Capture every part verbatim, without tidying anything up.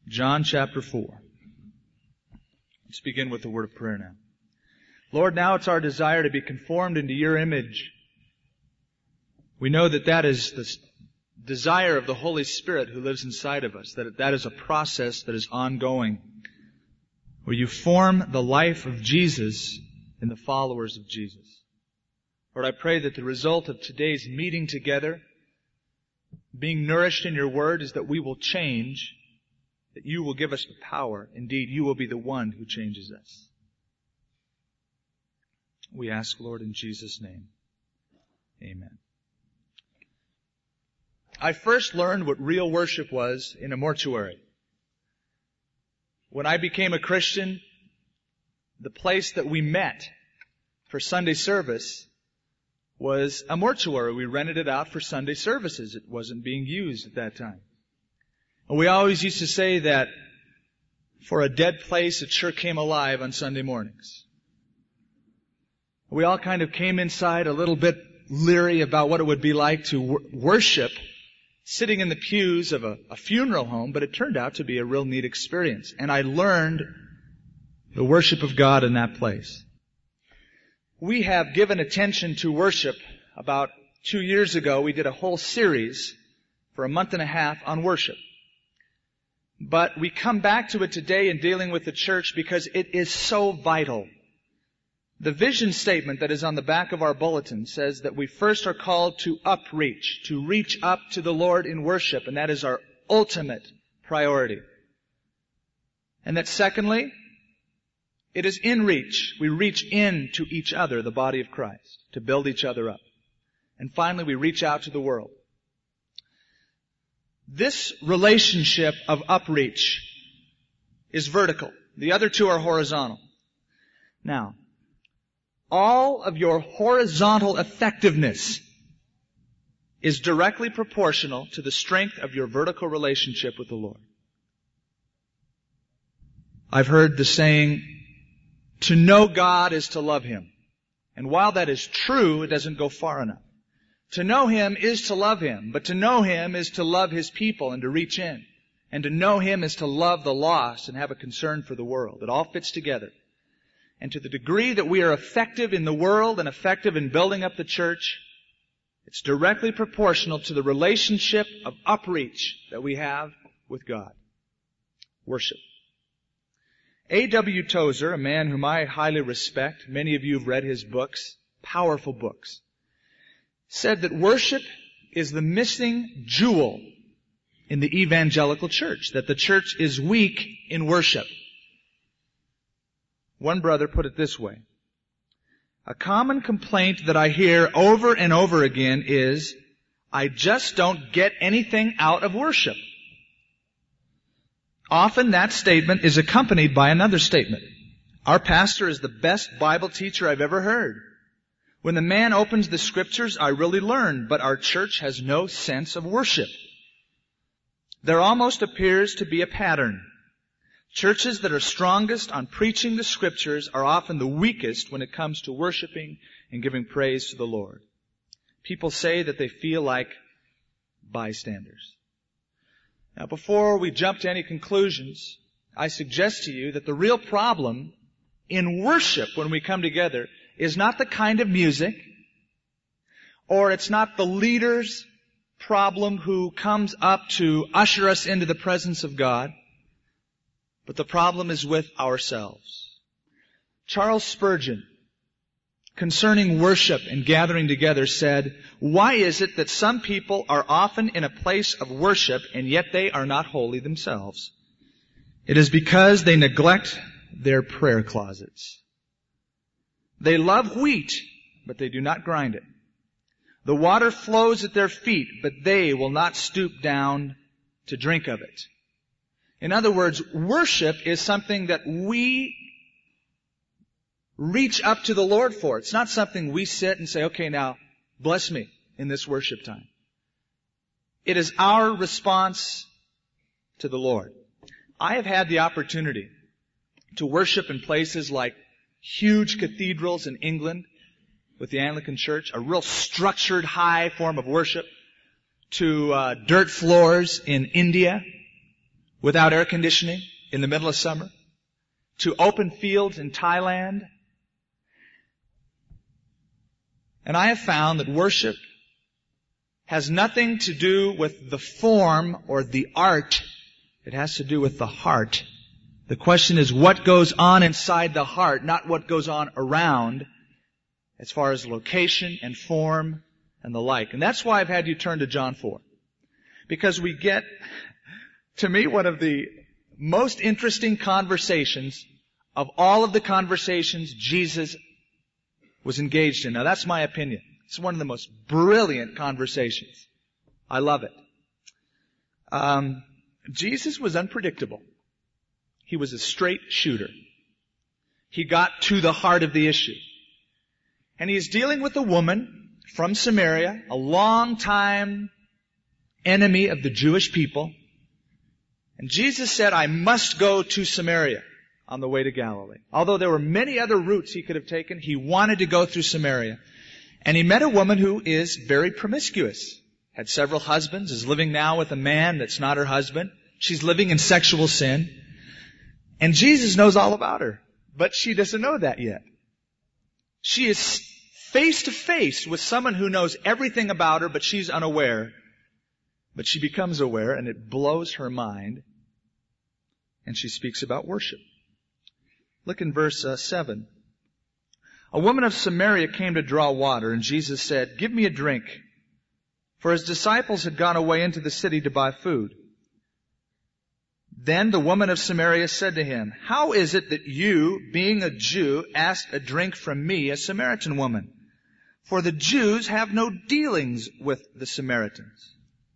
John chapter four. Let's begin with the word of prayer now. Lord, now it's our desire to be conformed into your image. We know that that is the desire of the Holy Spirit who lives inside of us, that that is a process that is ongoing, where you form the life of Jesus in the followers of Jesus. Lord, I pray that the result of today's meeting together, being nourished in your word, is that we will change, that you will give us the power. Indeed, you will be the one who changes us. We ask, Lord, in Jesus' name. Amen. I first learned what real worship was in a mortuary. When I became a Christian, the place that we met for Sunday service was a mortuary. We rented it out for Sunday services. It wasn't being used at that time. And we always used to say that for a dead place, it sure came alive on Sunday mornings. We all kind of came inside a little bit leery about what it would be like to wor- worship sitting in the pews of a, a funeral home, but it turned out to be a real neat experience. And I learned the worship of God in that place. We have given attention to worship. About two years ago, we did a whole series for a month and a half on worship. But we come back to it today in dealing with the church because it is so vital. The vision statement that is on the back of our bulletin says that we first are called to upreach, to reach up to the Lord in worship, and that is our ultimate priority. And that secondly, it is in reach. We reach in to each other, the body of Christ, to build each other up. And finally, we reach out to the world. This relationship of upreach is vertical. The other two are horizontal. Now, all of your horizontal effectiveness is directly proportional to the strength of your vertical relationship with the Lord. I've heard the saying, to know God is to love Him. And while that is true, it doesn't go far enough. To know Him is to love Him, but to know Him is to love His people and to reach in. And to know Him is to love the lost and have a concern for the world. It all fits together. And to the degree that we are effective in the world and effective in building up the church, it's directly proportional to the relationship of upreach that we have with God. Worship. A W Tozer, a man whom I highly respect, many of you have read his books, powerful books, said that worship is the missing jewel in the evangelical church, that the church is weak in worship. One brother put it this way: a common complaint that I hear over and over again is, I just don't get anything out of worship. Often that statement is accompanied by another statement. Our pastor is the best Bible teacher I've ever heard. When the man opens the scriptures, I really learn, but our church has no sense of worship. There almost appears to be a pattern. Churches that are strongest on preaching the scriptures are often the weakest when it comes to worshiping and giving praise to the Lord. People say that they feel like bystanders. Now, before we jump to any conclusions, I suggest to you that the real problem in worship when we come together is not the kind of music, or it's not the leader's problem who comes up to usher us into the presence of God, but the problem is with ourselves. Charles Spurgeon, concerning worship and gathering together, said, why is it that some people are often in a place of worship and yet they are not holy themselves? It is because they neglect their prayer closets. They love wheat, but they do not grind it. The water flows at their feet, but they will not stoop down to drink of it. In other words, worship is something that we reach up to the Lord for. It's not something we sit and say, okay, now, bless me in this worship time. It is our response to the Lord. I have had the opportunity to worship in places like huge cathedrals in England with the Anglican Church, a real structured, high form of worship, to uh, dirt floors in India, without air conditioning in the middle of summer, to open fields in Thailand. And I have found that worship has nothing to do with the form or the art. It has to do with the heart. The question is what goes on inside the heart, not what goes on around, as far as location and form and the like. And that's why I've had you turn to John four. Because we get, to me, one of the most interesting conversations of all of the conversations Jesus was engaged in. Now that's my opinion. It's one of the most brilliant conversations. I love it. Um, Jesus was unpredictable. He was a straight shooter. He got to the heart of the issue. And he's dealing with a woman from Samaria, a long time enemy of the Jewish people. And Jesus said, I must go to Samaria on the way to Galilee. Although there were many other routes he could have taken, he wanted to go through Samaria. And he met a woman who is very promiscuous. Had several husbands, is living now with a man that's not her husband. She's living in sexual sin. And Jesus knows all about her. But she doesn't know that yet. She is face to face with someone who knows everything about her, but she's unaware. But she becomes aware, and it blows her mind. And she speaks about worship. Look in verse uh, seven. A woman of Samaria came to draw water, and Jesus said, give me a drink. For his disciples had gone away into the city to buy food. Then the woman of Samaria said to him, how is it that you, being a Jew, ask a drink from me, a Samaritan woman? For the Jews have no dealings with the Samaritans.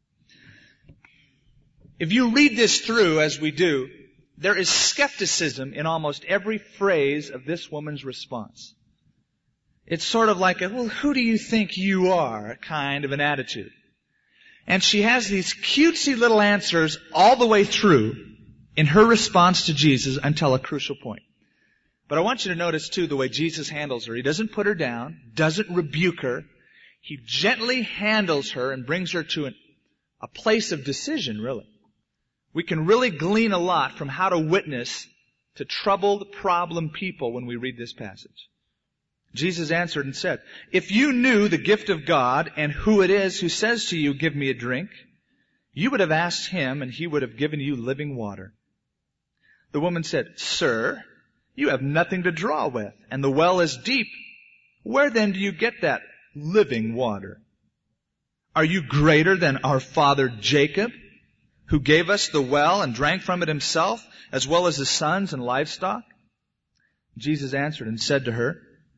If you read this through, as we do, there is skepticism in almost every phrase of this woman's response. It's sort of like a, well, who do you think you are kind of an attitude. And she has these cutesy little answers all the way through in her response to Jesus until a crucial point. But I want you to notice, too, the way Jesus handles her. He doesn't put her down, doesn't rebuke her. He gently handles her and brings her to an, a place of decision, really. We can really glean a lot from how to witness to troubled, problem people when we read this passage. Jesus answered and said, if you knew the gift of God and who it is who says to you, give me a drink, you would have asked him and he would have given you living water. The woman said, sir, you have nothing to draw with, and the well is deep. Where then do you get that living water? Are you greater than our father Jacob, who gave us the well and drank from it himself, as well as his sons and livestock? Jesus answered and said to her,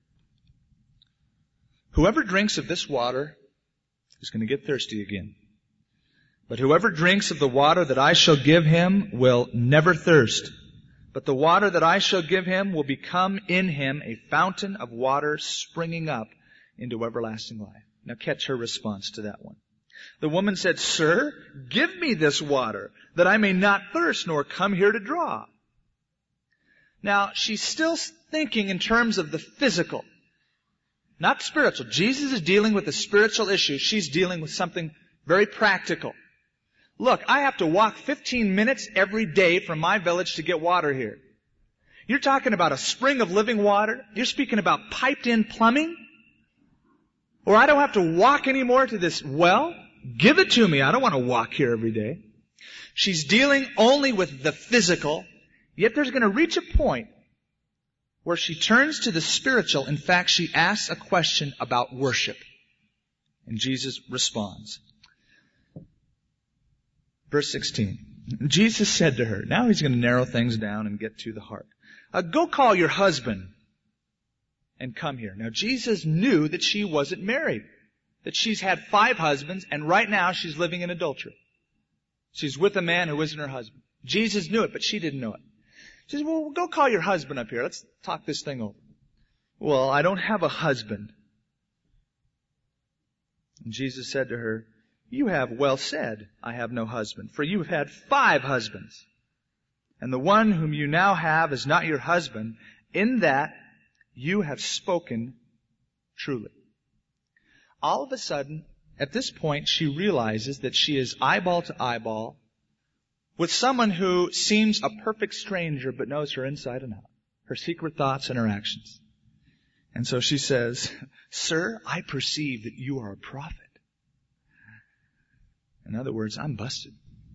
whoever drinks of this water is going to get thirsty again. But whoever drinks of the water that I shall give him will never thirst. But the water that I shall give him will become in him a fountain of water springing up into everlasting life. Now catch her response to that one. The woman said, sir, give me this water that I may not thirst nor come here to draw. Now she's still thinking in terms of the physical, not spiritual. Jesus is dealing with a spiritual issue. She's dealing with something very practical. Look, I have to walk fifteen minutes every day from my village to get water here. You're talking about a spring of living water? You're speaking about piped-in plumbing? Or I don't have to walk anymore to this well? Give it to me. I don't want to walk here every day. She's dealing only with the physical, yet there's going to reach a point where she turns to the spiritual. In fact, she asks a question about worship. And Jesus responds. Verse sixteen. Jesus said to her, now he's going to narrow things down and get to the heart. Uh, go call your husband and come here. Now Jesus knew that she wasn't married, that she's had five husbands, and right now she's living in adultery. She's with a man who isn't her husband. Jesus knew it, but she didn't know it. She says, well, go call your husband up here. Let's talk this thing over. Well, I don't have a husband. And Jesus said to her, you have well said, I have no husband, for you have had five husbands. And the one whom you now have is not your husband, in that you have spoken truly. All of a sudden, at this point, she realizes that she is eyeball to eyeball, with someone who seems a perfect stranger but knows her inside and out, her secret thoughts and her actions. And so she says, "Sir, I perceive that you are a prophet." In other words, I'm busted.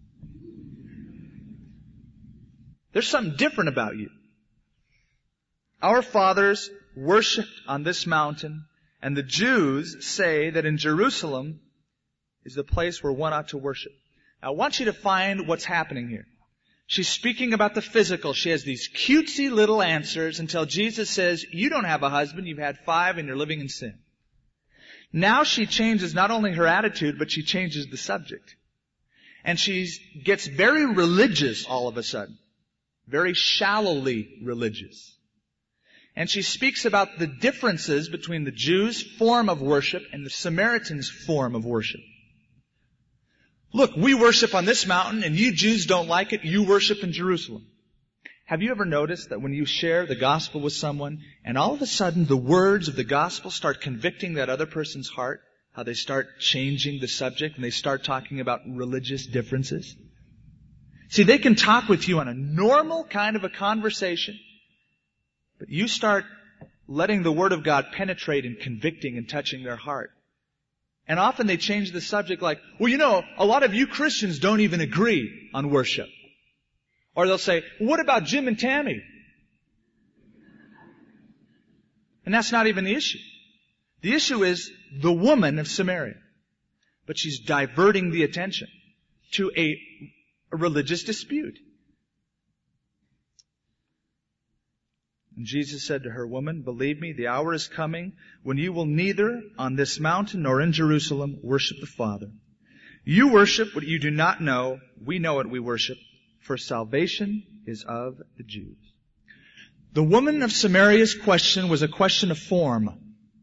There's something different about you. Our fathers worshipped on this mountain, and the Jews say that in Jerusalem is the place where one ought to worship. Now, I want you to find what's happening here. She's speaking about the physical. She has these cutesy little answers until Jesus says, "You don't have a husband, you've had five, and you're living in sin." Now she changes not only her attitude, but she changes the subject. And she gets very religious all of a sudden. Very shallowly religious. And she speaks about the differences between the Jews' form of worship and the Samaritans' form of worship. Look, we worship on this mountain, and you Jews don't like it. You worship in Jerusalem. Have you ever noticed that when you share the gospel with someone, and all of a sudden the words of the gospel start convicting that other person's heart, how they start changing the subject and they start talking about religious differences? See, they can talk with you on a normal kind of a conversation, but you start letting the Word of God penetrate and convicting and touching their heart. And often they change the subject like, "Well, you know, a lot of you Christians don't even agree on worship." Or they'll say, "What about Jim and Tammy?" And that's not even the issue. The issue is the woman of Samaria. But she's diverting the attention to a, a religious dispute. And Jesus said to her, "Woman, believe me, the hour is coming when you will neither on this mountain nor in Jerusalem worship the Father. You worship what you do not know. We know what we worship, for salvation is of the Jews." The woman of Samaria's question was a question of form,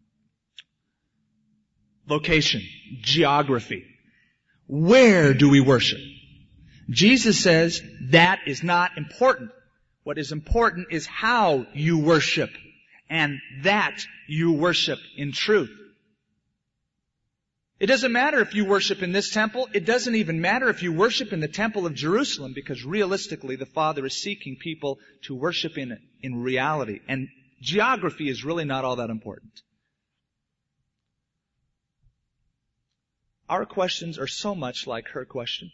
location, geography. Where do we worship? Jesus says that is not important. What is important is how you worship, and that you worship in truth. It doesn't matter if you worship in this temple. It doesn't even matter if you worship in the temple of Jerusalem, because realistically the Father is seeking people to worship in, in reality. And geography is really not all that important. Our questions are so much like her question.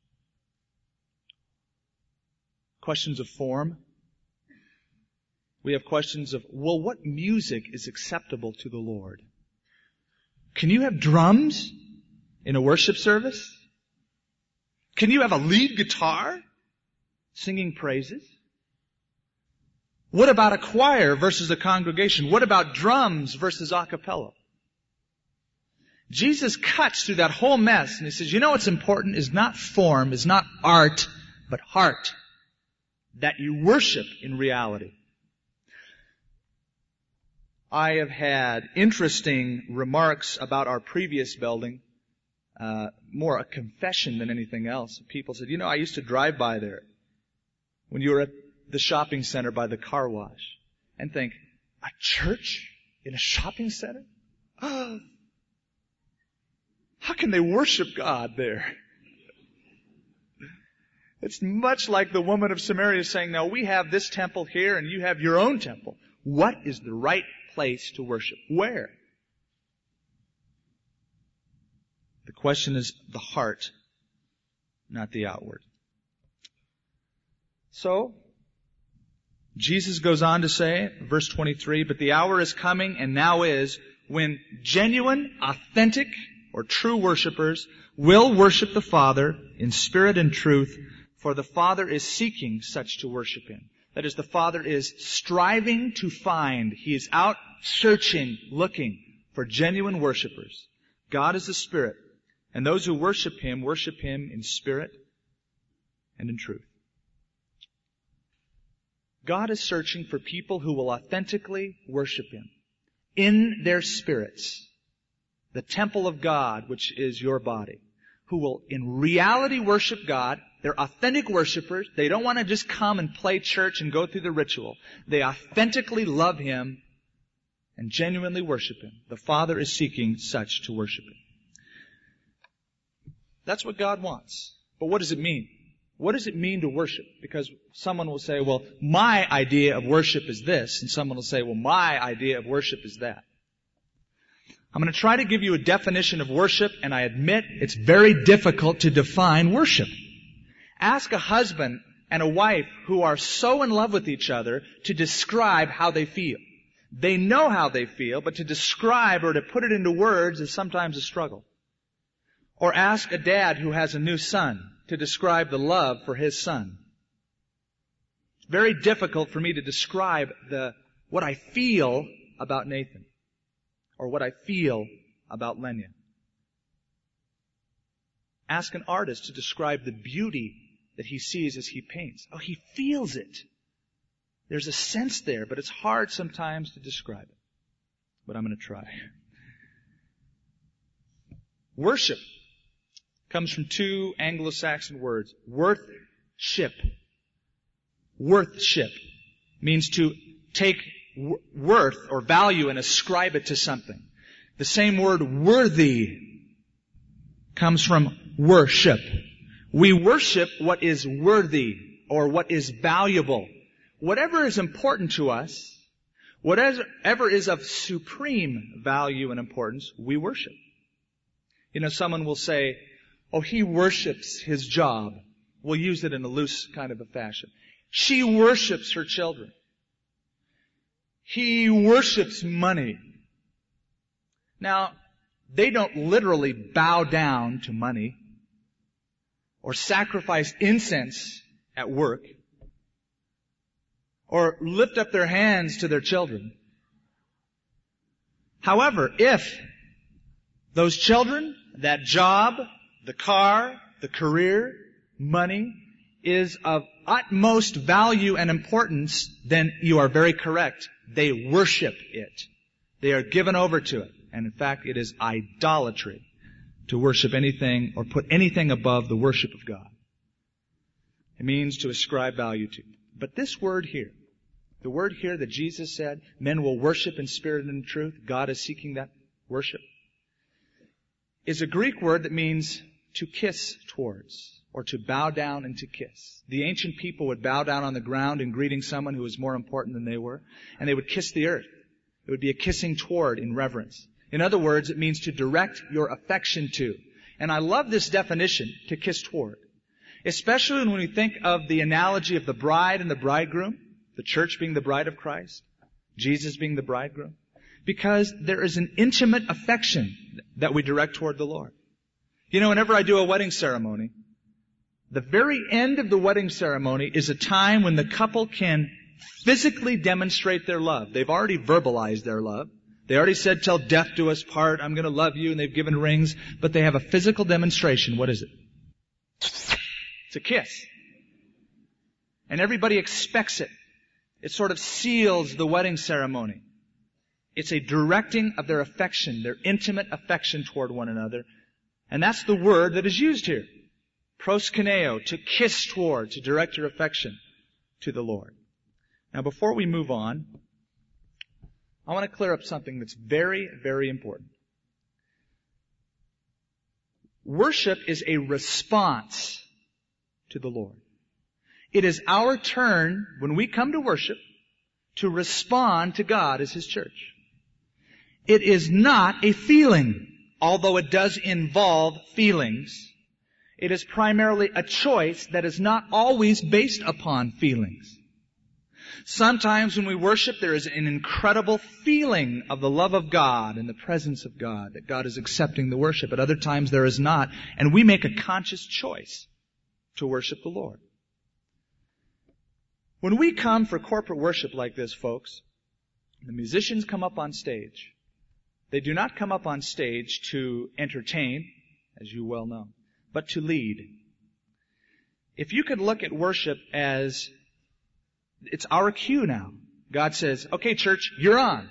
Questions of form. We have questions of, well, what music is acceptable to the Lord? Can you have drums in a worship service? Can you have a lead guitar singing praises? What about a choir versus a congregation? What about drums versus a cappella? Jesus cuts through that whole mess and He says, you know what's important is not form, is not art, but heart. That you worship in reality. I have had interesting remarks about our previous building, uh, more a confession than anything else. People said, you know, I used to drive by there when you were at the shopping center by the car wash and think, a church in a shopping center? Oh, how can they worship God there? It's much like the woman of Samaria saying, now we have this temple here and you have your own temple. What is the right place to worship? Where? The question is the heart, not the outward. So, Jesus goes on to say, verse twenty-three, but the hour is coming and now is when genuine, authentic, or true worshipers will worship the Father in spirit and truth, for the Father is seeking such to worship Him. That is, the Father is striving to find. He is out searching, looking for genuine worshipers. God is a spirit, and those who worship Him, worship Him in spirit and in truth. God is searching for people who will authentically worship Him in their spirits, the temple of God, which is your body, who will in reality worship God. They're authentic worshipers. They don't want to just come and play church and go through the ritual. They authentically love Him and genuinely worship Him. The Father is seeking such to worship Him. That's what God wants. But what does it mean? What does it mean to worship? Because someone will say, well, my idea of worship is this, and someone will say, well, my idea of worship is that. I'm going to try to give you a definition of worship, and I admit it's very difficult to define worship. Ask a husband and a wife who are so in love with each other to describe how they feel. They know how they feel, but to describe or to put it into words is sometimes a struggle. Or ask a dad who has a new son to describe the love for his son. It's very difficult for me to describe the what I feel about Nathan or what I feel about Lenya. Ask an artist to describe the beauty that he sees as he paints. Oh, he feels it. There's a sense there, but it's hard sometimes to describe it. But I'm going to try. Worship comes from two Anglo-Saxon words. Worth-ship. Worth-ship means to take w- worth or value and ascribe it to something. The same word worthy comes from worship. We worship what is worthy or what is valuable. Whatever is important to us, whatever is of supreme value and importance, we worship. You know, someone will say, oh, he worships his job. We'll use it in a loose kind of a fashion. She worships her children. He worships money. Now, they don't literally bow down to money or sacrifice incense at work or lift up their hands to their children. However, if those children, that job, the car, the career, money is of utmost value and importance, then you are very correct. They worship it. They are given over to it. And in fact, it is idolatry to worship anything or put anything above the worship of God. It means to ascribe value to. But this word here, the word here that Jesus said, men will worship in spirit and in truth, God is seeking that worship, is a Greek word that means to kiss towards, or to bow down and to kiss. The ancient people would bow down on the ground in greeting someone who was more important than they were, and they would kiss the earth. It would be a kissing toward in reverence. In other words, it means to direct your affection to. And I love this definition, to kiss toward. Especially when we think of the analogy of the bride and the bridegroom, the church being the bride of Christ, Jesus being the bridegroom. Because there is an intimate affection that we direct toward the Lord. You know, whenever I do a wedding ceremony, the very end of the wedding ceremony is a time when the couple can physically demonstrate their love. They've already verbalized their love. They already said, till death do us part, I'm going to love you, and they've given rings, but they have a physical demonstration. What is it? It's a kiss. And everybody expects it. It sort of seals the wedding ceremony. It's a directing of their affection, their intimate affection toward one another. And that's the word that is used here. Proskuneo, to kiss toward, to direct your affection to the Lord. Now before we move on, I want to clear up something that's very, very important. Worship is a response to the Lord. It is our turn, when we come to worship, to respond to God as His church. It is not a feeling, although it does involve feelings. It is primarily a choice that is not always based upon feelings. Sometimes when we worship, there is an incredible feeling of the love of God and the presence of God, that God is accepting the worship. At other times there is not, and we make a conscious choice to worship the Lord. When we come for corporate worship like this, folks, the musicians come up on stage. They do not come up on stage to entertain, as you well know, but to lead. If you could look at worship as it's our cue now. God says, okay, church, you're on.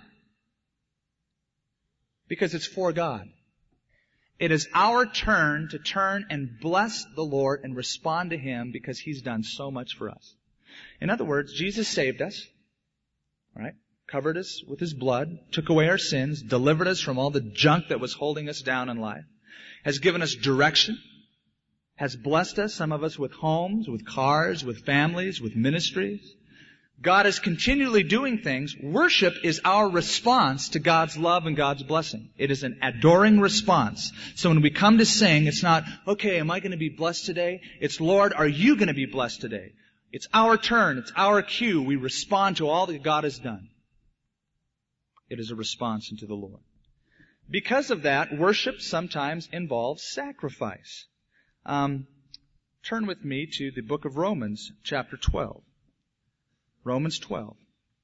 Because it's for God. It is our turn to turn and bless the Lord and respond to Him because He's done so much for us. In other words, Jesus saved us, right? Covered us with His blood, took away our sins, delivered us from all the junk that was holding us down in life, has given us direction, has blessed us, some of us with homes, with cars, with families, with ministries. God is continually doing things. Worship is our response to God's love and God's blessing. It is an adoring response. So when we come to sing, it's not, okay, am I going to be blessed today? It's, Lord, are you going to be blessed today? It's our turn. It's our cue. We respond to all that God has done. It is a response unto the Lord. Because of that, worship sometimes involves sacrifice. Um, turn with me to the book of Romans, chapter twelve. Romans twelve.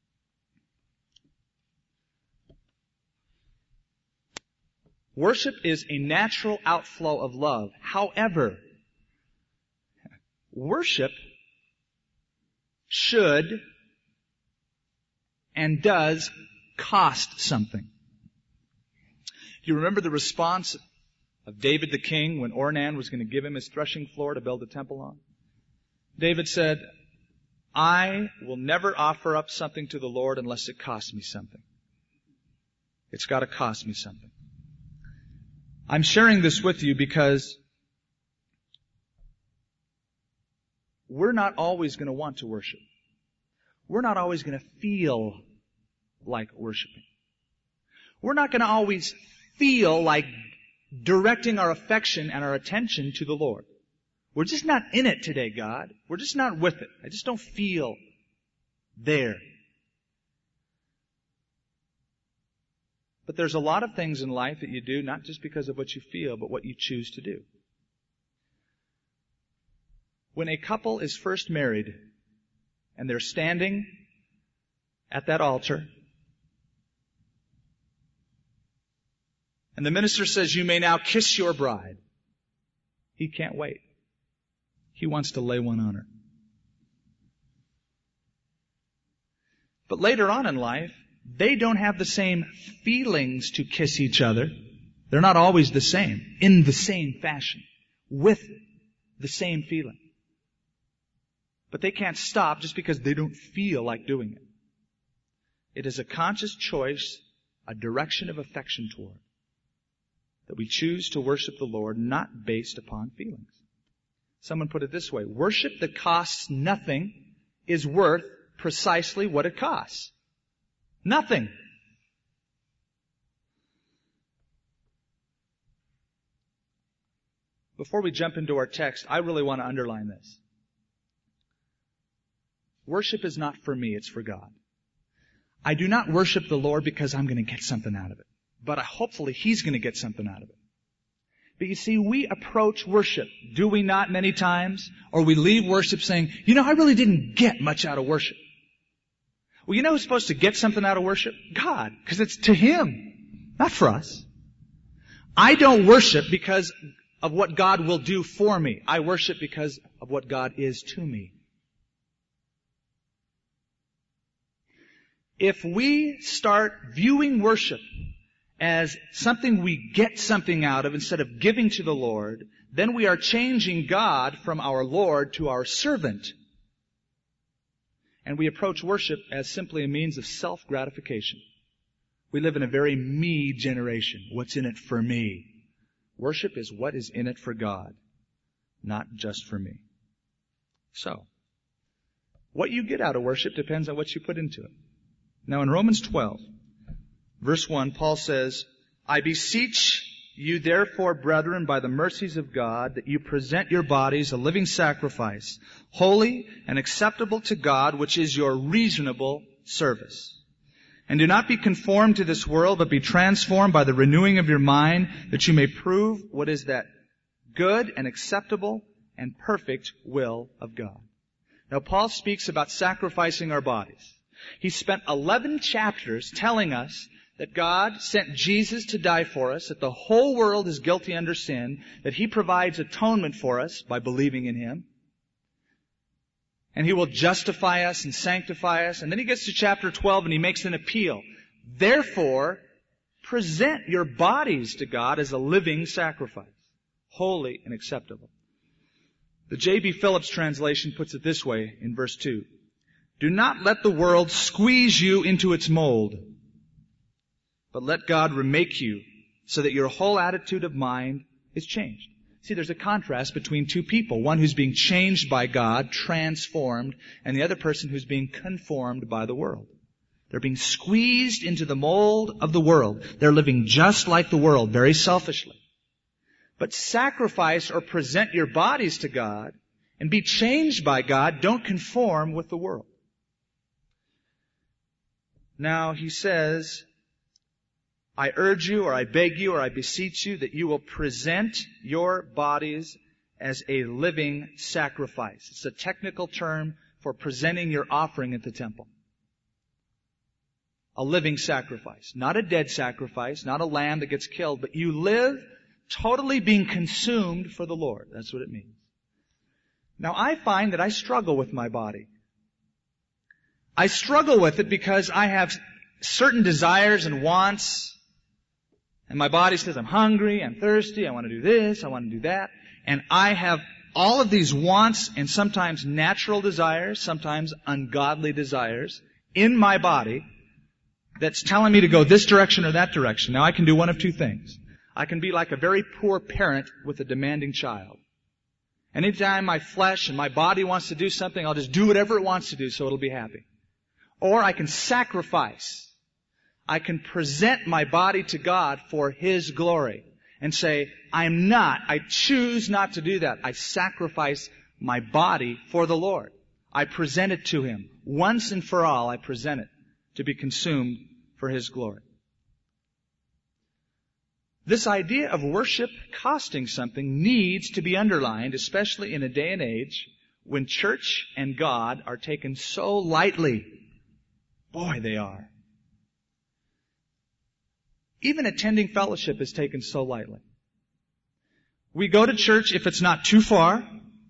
Worship is a natural outflow of love. However, worship should and does cost something. Do you remember the response of David the king when Ornan was going to give him his threshing floor to build a temple on? David said, I will never offer up something to the Lord unless it costs me something. It's got to cost me something. I'm sharing this with you because we're not always going to want to worship. We're not always going to feel like worshiping. We're not going to always feel like directing our affection and our attention to the Lord. We're just not in it today, God. We're just not with it. I just don't feel there. But there's a lot of things in life that you do, not just because of what you feel, but what you choose to do. When a couple is first married and they're standing at that altar, and the minister says, you may now kiss your bride, he can't wait. He wants to lay one on her. But later on in life, they don't have the same feelings to kiss each other. They're not always the same, in the same fashion, with the same feeling. But they can't stop just because they don't feel like doing it. It is a conscious choice, a direction of affection toward, that we choose to worship the Lord not based upon feelings. Someone put it this way, worship that costs nothing is worth precisely what it costs. Nothing. Before we jump into our text, I really want to underline this. Worship is not for me, it's for God. I do not worship the Lord because I'm going to get something out of it. But I, hopefully He's going to get something out of it. But you see, we approach worship, do we not many times? Or we leave worship saying, you know, I really didn't get much out of worship. Well, you know who's supposed to get something out of worship? God, because it's to Him, not for us. I don't worship because of what God will do for me. I worship because of what God is to me. If we start viewing worship as something we get something out of instead of giving to the Lord, then we are changing God from our Lord to our servant. And we approach worship as simply a means of self-gratification. We live in a very me generation. What's in it for me? Worship is what is in it for God, not just for me. So, what you get out of worship depends on what you put into it. Now in Romans twelve, verse one, Paul says, I beseech you therefore, brethren, by the mercies of God, that you present your bodies a living sacrifice, holy and acceptable to God, which is your reasonable service. And do not be conformed to this world, but be transformed by the renewing of your mind, that you may prove what is that good and acceptable and perfect will of God. Now Paul speaks about sacrificing our bodies. He spent eleven chapters telling us that God sent Jesus to die for us, that the whole world is guilty under sin, that He provides atonement for us by believing in Him, and He will justify us and sanctify us. And then he gets to chapter twelve and he makes an appeal. Therefore, present your bodies to God as a living sacrifice, holy and acceptable. The J B Phillips translation puts it this way in verse two. Do not let the world squeeze you into its mold, but let God remake you so that your whole attitude of mind is changed. See, there's a contrast between two people. One who's being changed by God, transformed, and the other person who's being conformed by the world. They're being squeezed into the mold of the world. They're living just like the world, very selfishly. But sacrifice or present your bodies to God and be changed by God. Don't conform with the world. Now, he says, I urge you, or I beg you, or I beseech you that you will present your bodies as a living sacrifice. It's a technical term for presenting your offering at the temple. A living sacrifice. Not a dead sacrifice, not a lamb that gets killed, but you live totally being consumed for the Lord. That's what it means. Now, I find that I struggle with my body. I struggle with it because I have certain desires and wants, and my body says, I'm hungry, I'm thirsty, I want to do this, I want to do that. And I have all of these wants and sometimes natural desires, sometimes ungodly desires in my body that's telling me to go this direction or that direction. Now, I can do one of two things. I can be like a very poor parent with a demanding child. Anytime my flesh and my body wants to do something, I'll just do whatever it wants to do so it'll be happy. Or I can sacrifice. I can present my body to God for His glory and say, I'm not, I choose not to do that. I sacrifice my body for the Lord. I present it to Him. Once and for all, I present it to be consumed for His glory. This idea of worship costing something needs to be underlined, especially in a day and age when church and God are taken so lightly. Boy, they are. Even attending fellowship is taken so lightly. We go to church if it's not too far,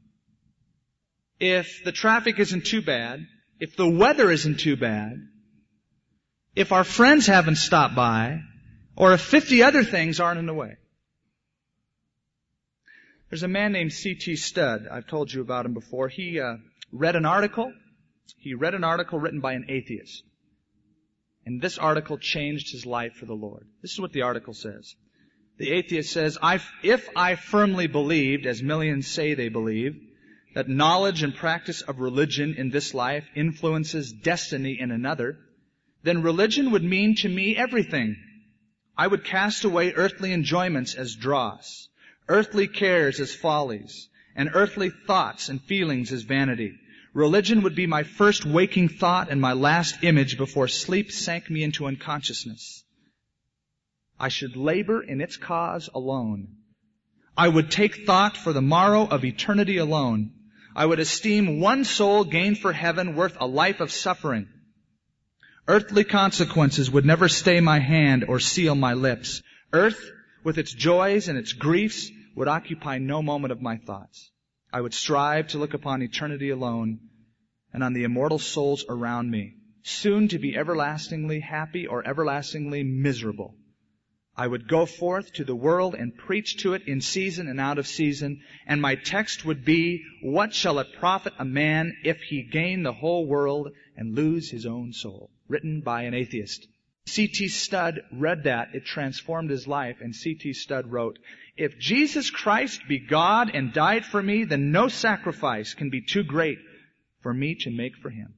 if the traffic isn't too bad, if the weather isn't too bad, if our friends haven't stopped by, or if fifty other things aren't in the way. There's a man named C T Studd. I've told you about him before. He uh, read an article. He read an article written by an atheist. And this article changed his life for the Lord. This is what the article says. The atheist says, I, if I firmly believed, as millions say they believe, that knowledge and practice of religion in this life influences destiny in another, then religion would mean to me everything. I would cast away earthly enjoyments as dross, earthly cares as follies, and earthly thoughts and feelings as vanity. Religion would be my first waking thought and my last image before sleep sank me into unconsciousness. I should labor in its cause alone. I would take thought for the morrow of eternity alone. I would esteem one soul gained for heaven worth a life of suffering. Earthly consequences would never stay my hand or seal my lips. Earth, with its joys and its griefs, would occupy no moment of my thoughts. I would strive to look upon eternity alone and on the immortal souls around me, soon to be everlastingly happy or everlastingly miserable. I would go forth to the world and preach to it in season and out of season, and my text would be, what shall it profit a man if he gain the whole world and lose his own soul? Written by an atheist. C T Studd read that. It transformed his life, and C T Studd wrote, if Jesus Christ be God and died for me, then no sacrifice can be too great for me to make for Him.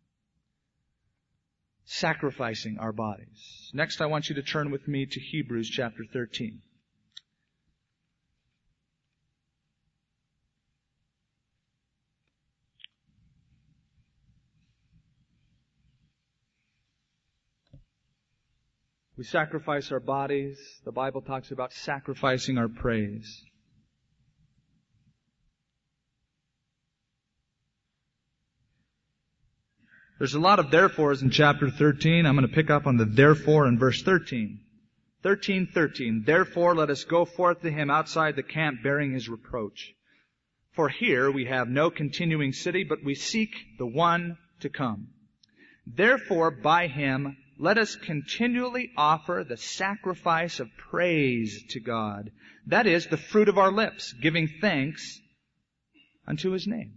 Sacrificing our bodies. Next, I want you to turn with me to Hebrews chapter thirteen. We sacrifice our bodies. The Bible talks about sacrificing our praise. There's a lot of therefores in chapter thirteen. I'm going to pick up on the therefore in verse thirteen. thirteen thirteen. Therefore let us go forth to Him outside the camp bearing His reproach. For here we have no continuing city, but we seek the one to come. Therefore by Him let us continually offer the sacrifice of praise to God. That is, the fruit of our lips, giving thanks unto His name.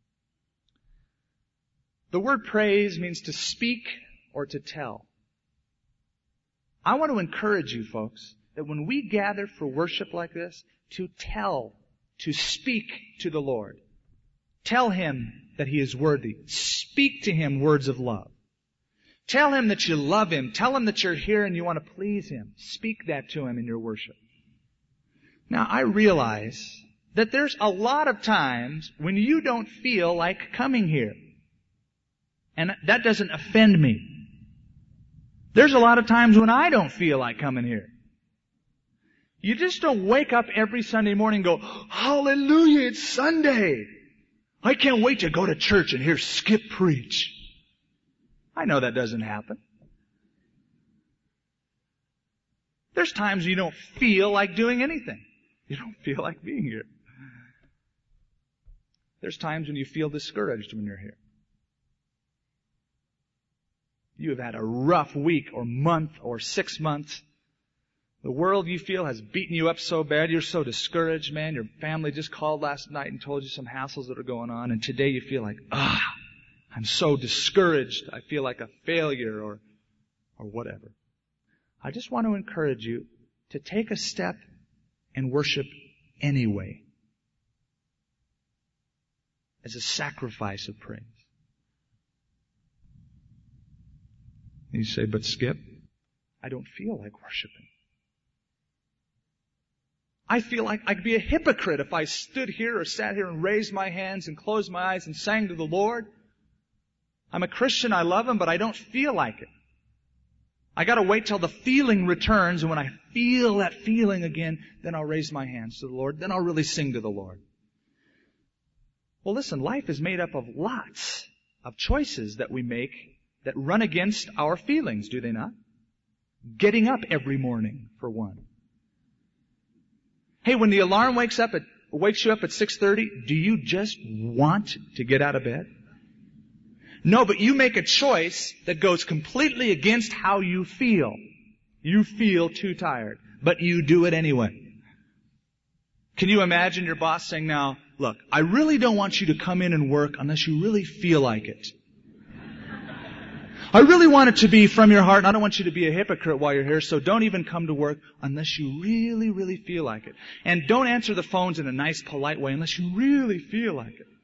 The word praise means to speak or to tell. I want to encourage you folks that when we gather for worship like this, to tell to speak to the Lord. Tell Him that He is worthy. Speak to Him words of love. Tell Him that you love Him. Tell Him that you're here and you want to please Him. Speak that to Him in your worship. Now, I realize that there's a lot of times when you don't feel like coming here. And that doesn't offend me. There's a lot of times when I don't feel like coming here. You just don't wake up every Sunday morning and go, hallelujah, it's Sunday. I can't wait to go to church and hear Skip preach. I know that doesn't happen. There's times you don't feel like doing anything. You don't feel like being here. There's times when you feel discouraged when you're here. You have had a rough week or month or six months. The world, you feel, has beaten you up so bad. You're so discouraged, man. Your family just called last night and told you some hassles that are going on. And today you feel like, ah, I'm so discouraged. I feel like a failure or, or whatever. I just want to encourage you to take a step and worship anyway. As a sacrifice of praise. And you say, but Skip, I don't feel like worshiping. I feel like I'd be a hypocrite if I stood here or sat here and raised my hands and closed my eyes and sang to the Lord. I'm a Christian, I love Him, but I don't feel like it. I gotta wait till the feeling returns, and when I feel that feeling again, then I'll raise my hands to the Lord, then I'll really sing to the Lord. Well, listen, life is made up of lots of choices that we make that run against our feelings, do they not? Getting up every morning, for one. Hey, when the alarm wakes up at, wakes you up at six thirty, do you just want to get out of bed? No, but you make a choice that goes completely against how you feel. You feel too tired, but you do it anyway. Can you imagine your boss saying, now, look, I really don't want you to come in and work unless you really feel like it. I really want it to be from your heart, and I don't want you to be a hypocrite while you're here, so don't even come to work unless you really, really feel like it. And don't answer the phones in a nice, polite way unless you really feel like it.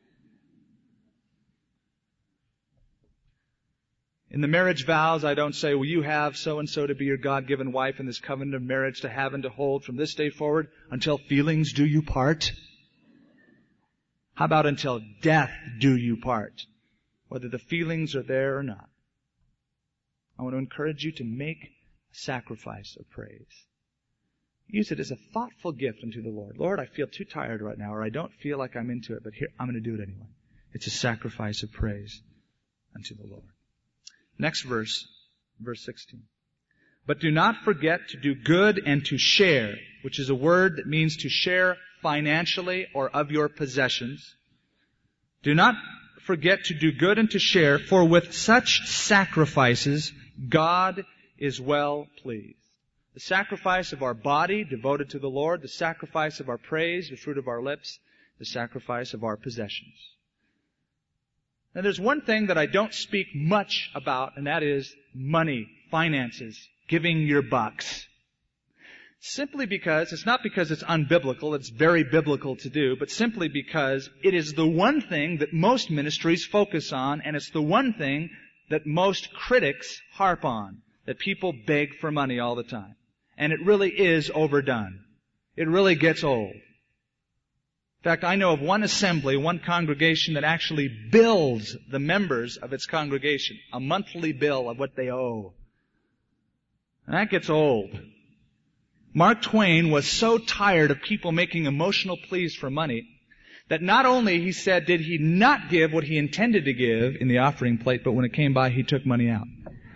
In the marriage vows, I don't say, will you have so-and-so to be your God-given wife in this covenant of marriage to have and to hold from this day forward until feelings do you part? How about until death do you part? Whether the feelings are there or not. I want to encourage you to make a sacrifice of praise. Use it as a thoughtful gift unto the Lord. Lord, I feel too tired right now, or I don't feel like I'm into it, but here, I'm going to do it anyway. It's a sacrifice of praise unto the Lord. Next verse, verse sixteen. But do not forget to do good and to share, which is a word that means to share financially or of your possessions. Do not forget to do good and to share, for with such sacrifices God is well pleased. The sacrifice of our body devoted to the Lord, the sacrifice of our praise, the fruit of our lips, the sacrifice of our possessions. Now there's one thing that I don't speak much about, and that is money, finances, giving your bucks. Simply because, it's not because it's unbiblical, it's very biblical to do, but simply because it is the one thing that most ministries focus on, and it's the one thing that most critics harp on, that people beg for money all the time. And it really is overdone. It really gets old. In fact, I know of one assembly, one congregation that actually bills the members of its congregation a monthly bill of what they owe. And that gets old. Mark Twain was so tired of people making emotional pleas for money that not only, he said, did he not give what he intended to give in the offering plate, but when it came by, he took money out.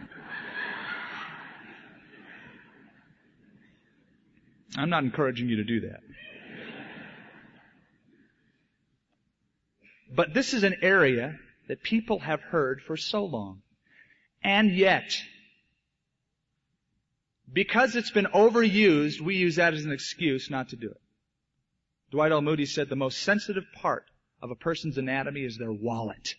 I'm not encouraging you to do that. But this is an area that people have heard for so long. And yet, because it's been overused, we use that as an excuse not to do it. Dwight L. Moody said the most sensitive part of a person's anatomy is their wallet.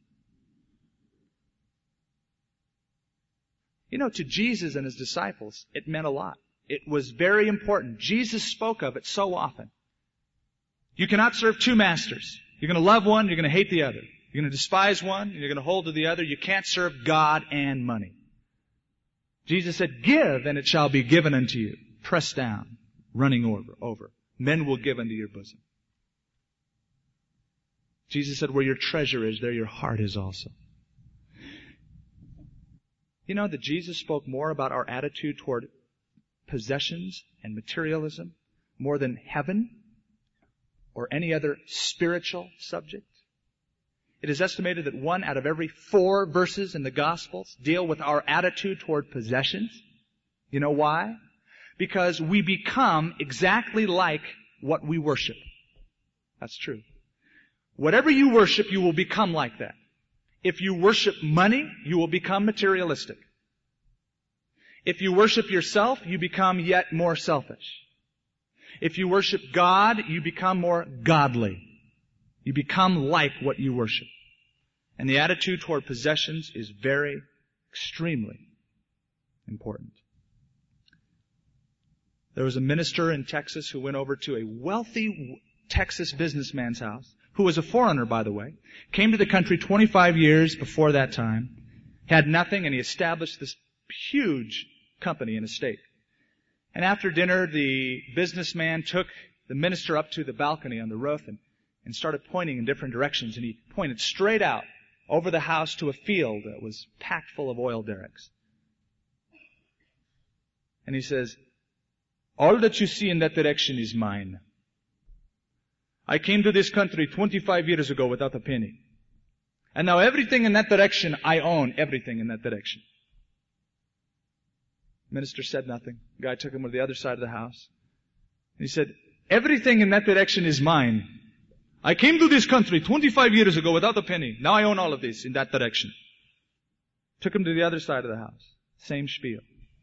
You know, to Jesus and His disciples, it meant a lot. It was very important. Jesus spoke of it so often. You cannot serve two masters. You're going to love one, you're going to hate the other. You're going to despise one, and you're going to hold to the other. You can't serve God and money. Jesus said, give, and it shall be given unto you. Pressed down, running over, over. Men will give unto your bosom. Jesus said, where your treasure is, there your heart is also. You know that Jesus spoke more about our attitude toward possessions and materialism more than heaven or any other spiritual subject. It is estimated that one out of every four verses in the Gospels deal with our attitude toward possessions. You know why? Because we become exactly like what we worship. That's true. Whatever you worship, you will become like that. If you worship money, you will become materialistic. If you worship yourself, you become yet more selfish. If you worship God, you become more godly. You become like what you worship. And the attitude toward possessions is very, extremely important. There was a minister in Texas who went over to a wealthy Texas businessman's house, who was a foreigner, by the way, came to the country twenty-five years before that time, had nothing, and he established this huge company and estate. And after dinner, the businessman took the minister up to the balcony on the roof and, and started pointing in different directions. And he pointed straight out over the house to a field that was packed full of oil derricks. And he says, all that you see in that direction is mine. I came to this country twenty-five years ago without a penny. And now everything in that direction, I own everything in that direction. Minister said nothing. The guy took him to the other side of the house. He said, everything in that direction is mine. I came to this country twenty-five years ago without a penny. Now I own all of this in that direction. Took him to the other side of the house. Same spiel.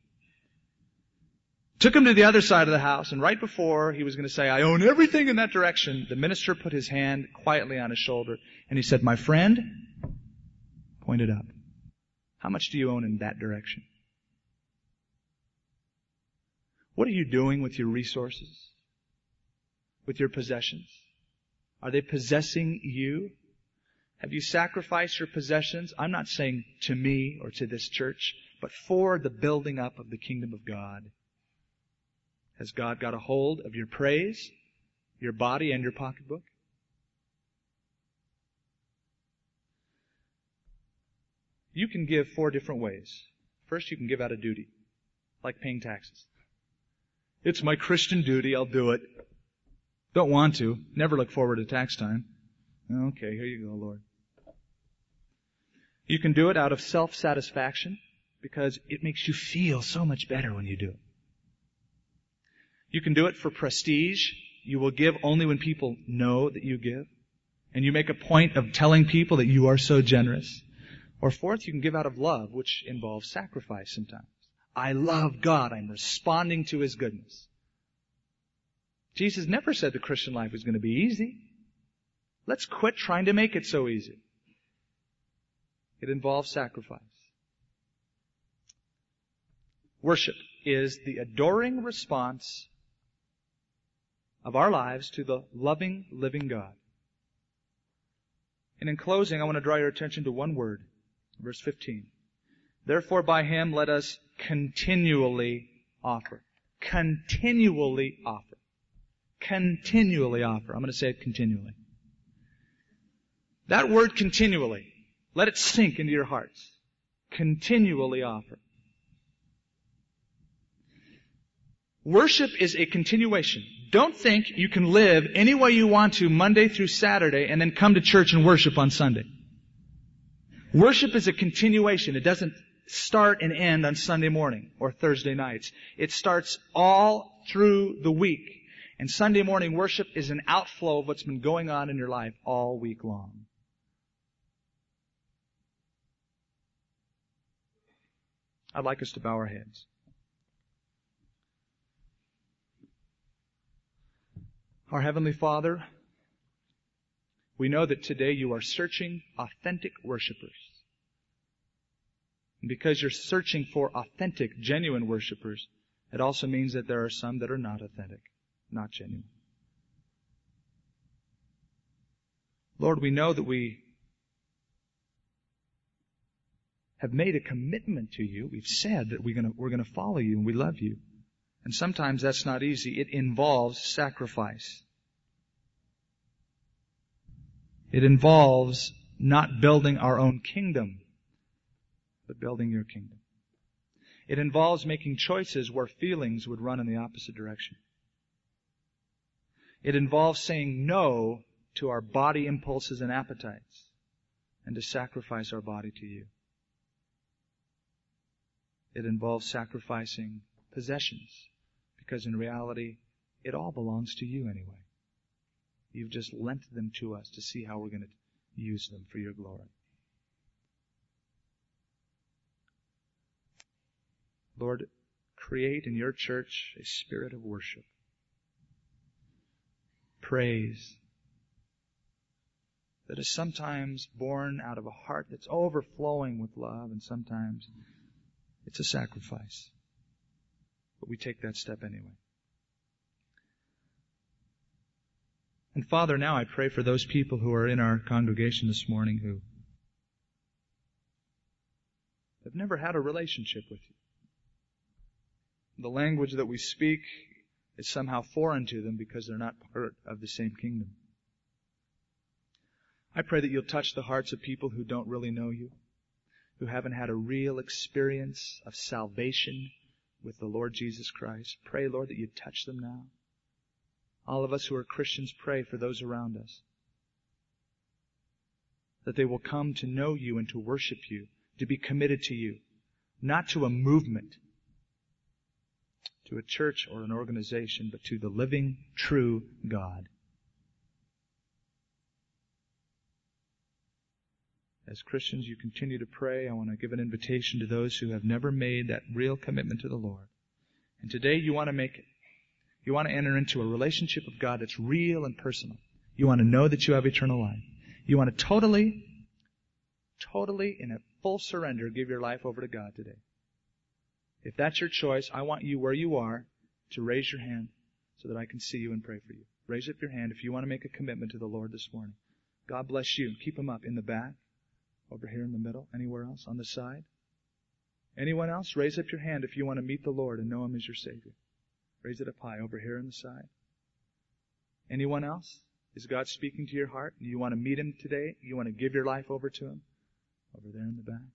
Took him to the other side of the house, and right before he was going to say, I own everything in that direction, the minister put his hand quietly on his shoulder, and he said, my friend, pointed up, how much do you own in that direction? What are you doing with your resources? With your possessions? Are they possessing you? Have you sacrificed your possessions? I'm not saying to me or to this church, but for the building up of the kingdom of God. Has God got a hold of your praise, your body, and your pocketbook? You can give four different ways. First, you can give out of duty, like paying taxes. It's my Christian duty, I'll do it. Don't want to. Never look forward to tax time. Okay, here you go, Lord. You can do it out of self-satisfaction, because it makes you feel so much better when you do it. You can do it for prestige. You will give only when people know that you give. And you make a point of telling people that you are so generous. Or fourth, you can give out of love, which involves sacrifice sometimes. I love God. I'm responding to His goodness. Jesus never said the Christian life was going to be easy. Let's quit trying to make it so easy. It involves sacrifice. Worship is the adoring response of our lives to the loving, living God. And in closing, I want to draw your attention to one word. Verse fifteen. Therefore by Him let us continually offer. Continually offer. Continually offer. I'm going to say it continually. That word continually, let it sink into your hearts. Continually offer. Worship is a continuation. Don't think you can live any way you want to Monday through Saturday and then come to church and worship on Sunday. Worship is a continuation. It doesn't start and end on Sunday morning or Thursday nights. It starts all through the week. And Sunday morning worship is an outflow of what's been going on in your life all week long. I'd like us to bow our heads. Our Heavenly Father, we know that today you are searching authentic worshipers. And because you're searching for authentic, genuine worshipers, it also means that there are some that are not authentic, not genuine. Lord, we know that we have made a commitment to you. We've said that we're going to, we're going to follow you and we love you. And sometimes that's not easy. It involves sacrifice. It involves not building our own kingdom, but building your kingdom. It involves making choices where feelings would run in the opposite direction. It involves saying no to our body impulses and appetites and to sacrifice our body to you. It involves sacrificing possessions because in reality, it all belongs to you anyway. You've just lent them to us to see how we're going to use them for your glory. Lord, create in your church a spirit of worship, praise, that is sometimes born out of a heart that's overflowing with love, and sometimes it's a sacrifice. But we take that step anyway. And Father, now I pray for those people who are in our congregation this morning who have never had a relationship with you. The language that we speak is somehow foreign to them because they're not part of the same kingdom. I pray that you'll touch the hearts of people who don't really know you, who haven't had a real experience of salvation with the Lord Jesus Christ. Pray, Lord, that you'd touch them now. All of us who are Christians, pray for those around us, that they will come to know you and to worship you, to be committed to you, not to a movement, to a church or an organization, but to the living, true God. As Christians, you continue to pray. I want to give an invitation to those who have never made that real commitment to the Lord. And today you want to make it. You want to enter into a relationship with God that's real and personal. You want to know that you have eternal life. You want to totally, totally, in a full surrender, give your life over to God today. If that's your choice, I want you where you are to raise your hand so that I can see you and pray for you. Raise up your hand if you want to make a commitment to the Lord this morning. God bless you. Keep them up in the back, over here in the middle, anywhere else, on the side. Anyone else? Raise up your hand if you want to meet the Lord and know Him as your Savior. Raise it up high, over here on the side. Anyone else? Is God speaking to your heart and you want to meet Him today? You want to give your life over to Him? Over there in the back.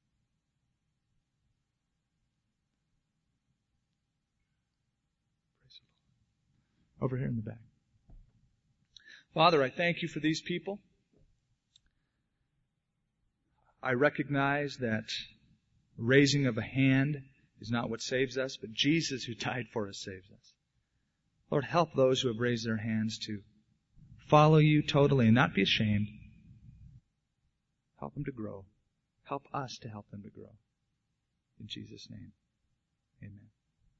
Over here in the back. Father, I thank you for these people. I recognize that raising of a hand is not what saves us, but Jesus who died for us saves us. Lord, help those who have raised their hands to follow you totally and not be ashamed. Help them to grow. Help us to help them to grow. In Jesus' name, amen.